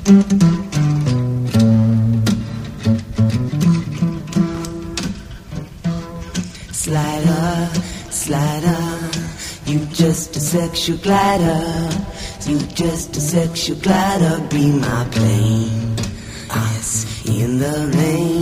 Slider, slider, you just a sexual glider. You just a sexual glider, be my plane. Yes, in the rain.